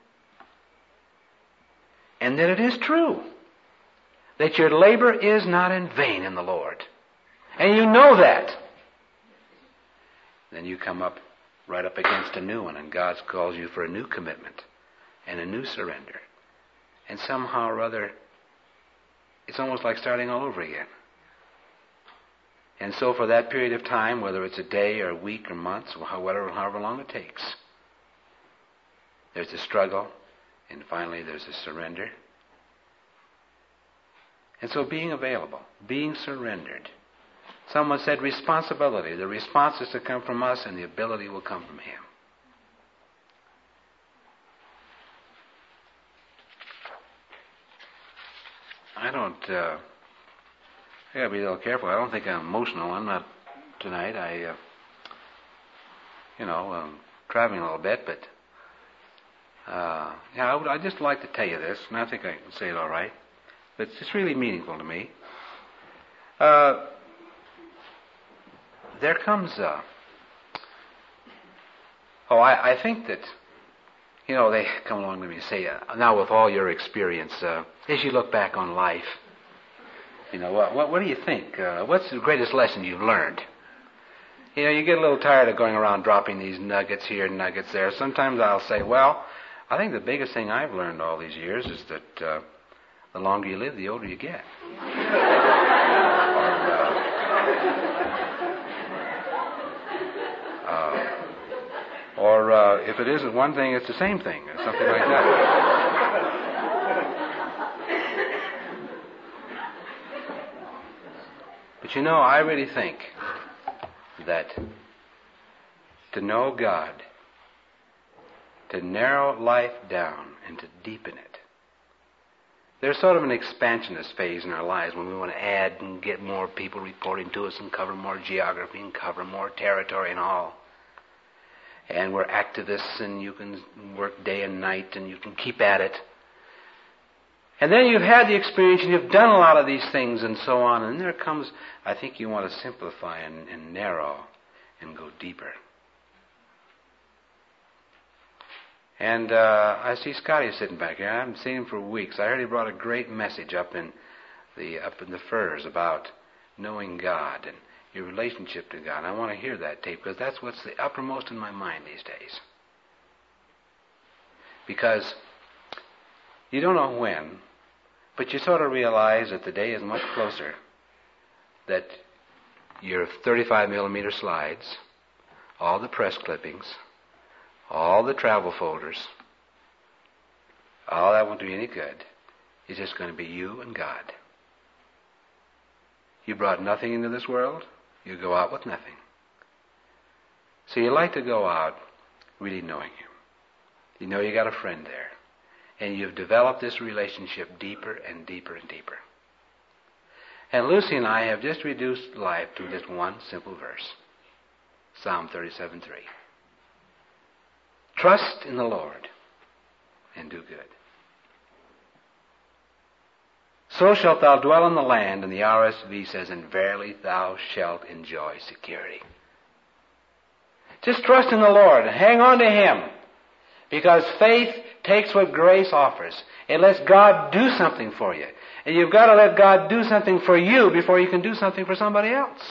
And that it is true that your labor is not in vain in the Lord. And you know that. Then you come up right up against a new one, and God calls you for a new commitment and a new surrender. And somehow or other, it's almost like starting all over again. And so for that period of time, whether it's a day or a week or months, or however long it takes, there's a struggle, and finally there's a surrender. And so being available, being surrendered. Someone said responsibility. The response is to come from us, and the ability will come from Him. I gotta be a little careful. I don't think I'm emotional. I'm not tonight. I'm traveling a little bit, but I'd just like to tell you this, and I think I can say it all right. But it's really meaningful to me. There comes I think that, they come along to me and say, now with all your experience, as you look back on life, what do you think? What's the greatest lesson you've learned? You get a little tired of going around dropping these nuggets here and nuggets there. Sometimes I'll say, well, I think the biggest thing I've learned all these years is that the longer you live, the older you get. Or if it isn't one thing, it's the same thing, or something like that. But I really think that to know God, to narrow life down and to deepen it, There's sort of an expansionist phase in our lives when we want to add and get more people reporting to us and cover more geography and cover more territory and all. And we're activists, and you can work day and night, and you can keep at it. And then you've had the experience, and you've done a lot of these things and so on, and there comes, I think you want to simplify and narrow and go deeper. And I see Scotty sitting back here. I haven't seen him for weeks. I heard he brought a great message up in the Firs about knowing God and your relationship to God. And I want to hear that tape because that's what's the uppermost in my mind these days. Because you don't know when, but you sort of realize that the day is much closer, that your 35 millimeter slides, all the press clippings, all the travel folders, all that won't do you any good. It's just going to be you and God. You brought nothing into this world, you go out with nothing. So you like to go out really knowing Him. You know you got a friend there. And you've developed this relationship deeper and deeper and deeper. And Lucy and I have just reduced life to just one simple verse. Psalm 37:3. Trust in the Lord and do good. So shalt thou dwell in the land, and the RSV says, and verily thou shalt enjoy security. Just trust in the Lord and hang on to Him. Because faith takes what grace offers. It lets God do something for you. And you've got to let God do something for you before you can do something for somebody else.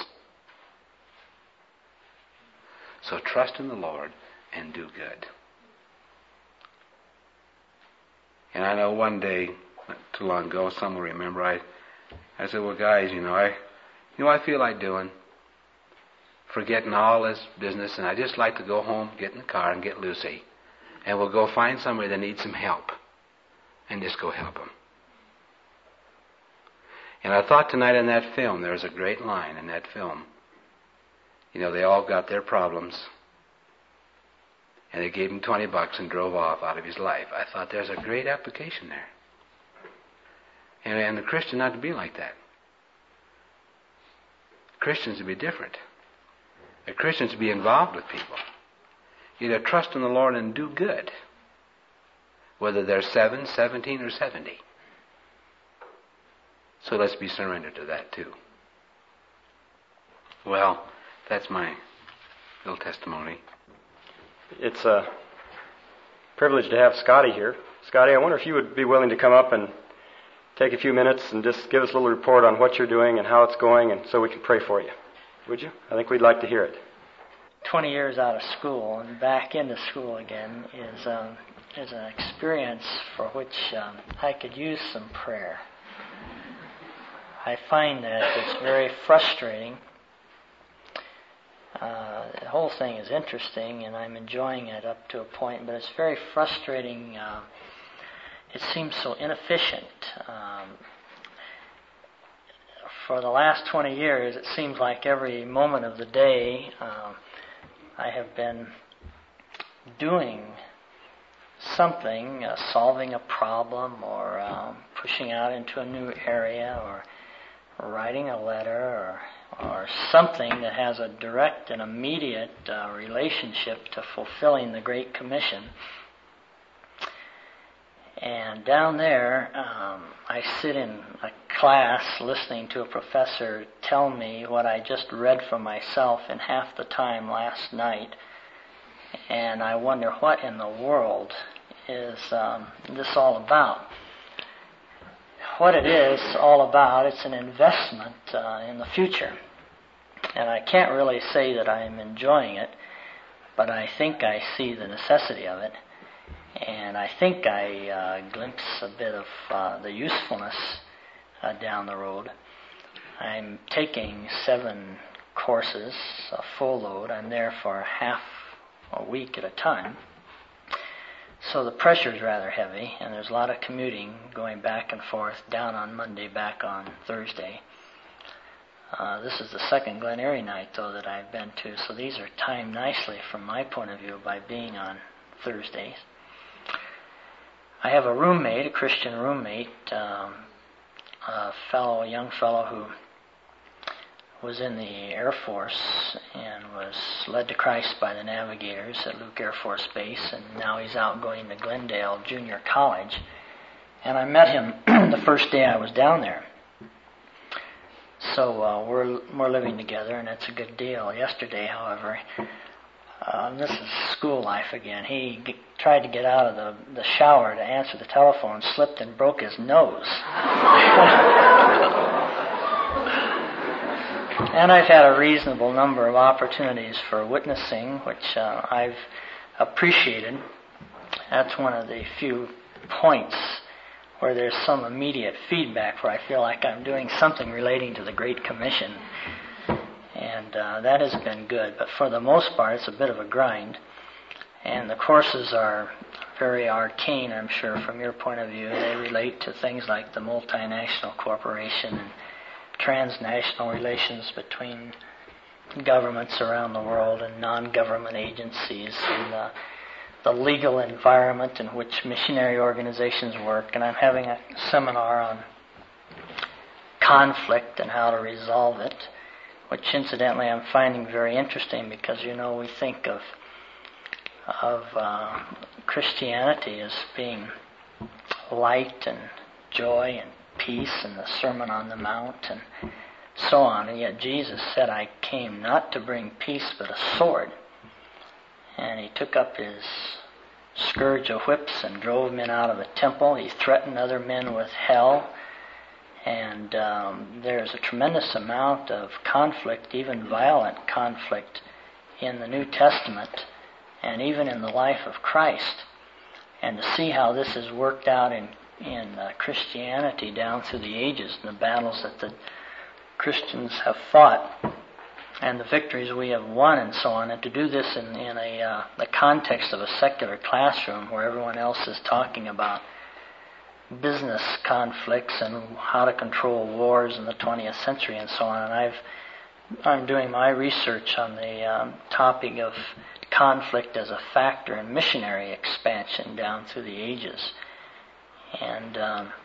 So trust in the Lord and do good. And I know one day, not too long ago, some will remember, I said, well, guys, I feel like doing, forgetting all this business, and I just like to go home, get in the car, and get Lucy, and we'll go find somebody that needs some help, and just go help them. And I thought tonight in that film, there's a great line in that film. They all got their problems, and they gave him $20 and drove off out of his life. I thought there's a great application there. And the Christian not to be like that. Christians to be different. A Christian to be involved with people. Either trust in the Lord and do good, whether they're 7, 17, or 70. So let's be surrendered to that too. Well, that's my little testimony. It's a privilege to have Scotty here. Scotty, I wonder if you would be willing to come up and take a few minutes and just give us a little report on what you're doing and how it's going, and so we can pray for you. Would you? I think we'd like to hear it. 20 years out of school and back into school again is an experience for which I could use some prayer. I find that it's very frustrating. The whole thing is interesting, and I'm enjoying it up to a point, but it's very frustrating. It seems so inefficient. For the last 20 years, it seems like every moment of the day, I have been doing something, solving a problem, or pushing out into a new area, or writing a letter, or something that has a direct and immediate relationship to fulfilling the Great Commission. And down there, I sit in a class listening to a professor tell me what I just read for myself in half the time last night. And I wonder, what in the world is this all about? What it is all about, it's an investment in the future. And I can't really say that I'm enjoying it, but I think I see the necessity of it. And I think I glimpse a bit of the usefulness down the road. I'm taking 7 courses, a full load. I'm there for half a week at a time. So the pressure is rather heavy, and there's a lot of commuting, going back and forth, down on Monday, back on Thursday. This is the second Glen Eyrie night, though, that I've been to, so these are timed nicely from my point of view by being on Thursdays. I have a roommate, a Christian roommate, a young fellow who was in the Air Force and was led to Christ by the Navigators at Luke Air Force Base, and now he's out going to Glendale Junior College. And I met him the first day I was down there. So we're living together, and it's a good deal. Yesterday, however, this is school life again. He tried to get out of the shower to answer the telephone, slipped and broke his nose. And I've had a reasonable number of opportunities for witnessing, which I've appreciated. That's one of the few points where there's some immediate feedback where I feel like I'm doing something relating to the Great Commission. And that has been good. But for the most part, it's a bit of a grind. And the courses are very arcane, I'm sure, from your point of view. They relate to things like the multinational corporation and transnational relations between governments around the world and non-government agencies, and the legal environment in which missionary organizations work. And I'm having a seminar on conflict and how to resolve it, which incidentally I'm finding very interesting because, we think of Christianity as being light and joy and peace and the Sermon on the Mount and so on. And yet Jesus said, I came not to bring peace but a sword. And he took up his scourge of whips and drove men out of the temple. He threatened other men with hell. And there's a tremendous amount of conflict, even violent conflict, in the New Testament and even in the life of Christ. And to see how this is worked out in Christianity down through the ages and the battles that the Christians have fought and the victories we have won and so on, and to do this in the context of a secular classroom where everyone else is talking about business conflicts and how to control wars in the 20th century and so on. And I'm doing my research on the topic of conflict as a factor in missionary expansion down through the ages. And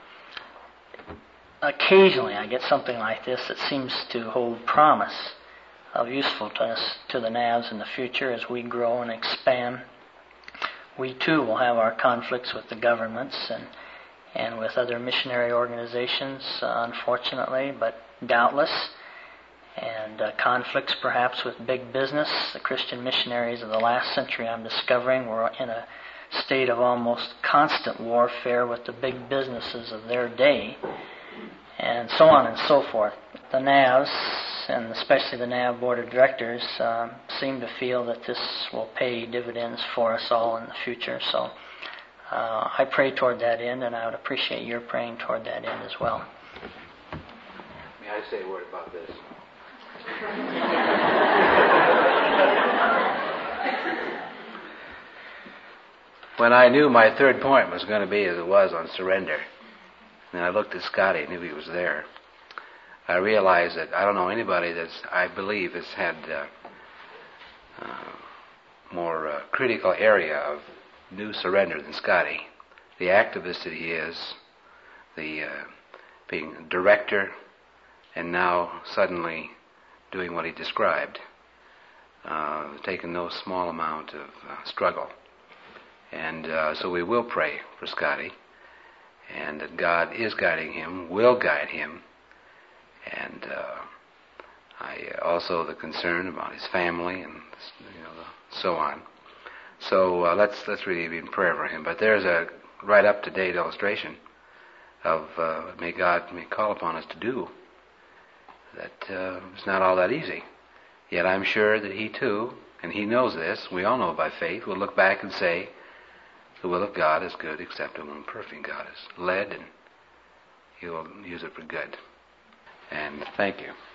occasionally I get something like this that seems to hold promise of usefulness to the NAVs in the future as we grow and expand. We too will have our conflicts with the governments and with other missionary organizations, unfortunately, but doubtless. And conflicts perhaps with big business. The Christian missionaries of the last century, I'm discovering, were in a state of almost constant warfare with the big businesses of their day, and so on and so forth. The NAVs, and especially the NAV Board of Directors, seem to feel that this will pay dividends for us all in the future. So I pray toward that end, and I would appreciate your praying toward that end as well. May I say a word about this? When I knew my third point was going to be as it was on surrender, and I looked at Scotty, knew he was there, I realized that I don't know anybody I believe has had more critical area of new surrender than Scotty. The activist that he is, the being director, and now suddenly doing what he described, taken no small amount of struggle. And so we will pray for Scotty, and that God is guiding him, will guide him, and I also the concern about his family and so on. So let's really be in prayer for him. But there's a right up to date illustration of may God call upon us to do. That it's not all that easy. Yet I'm sure that he too, and he knows this, we all know by faith, will look back and say, the will of God is good, acceptable, and perfect. God is led, and he will use it for good. And thank you.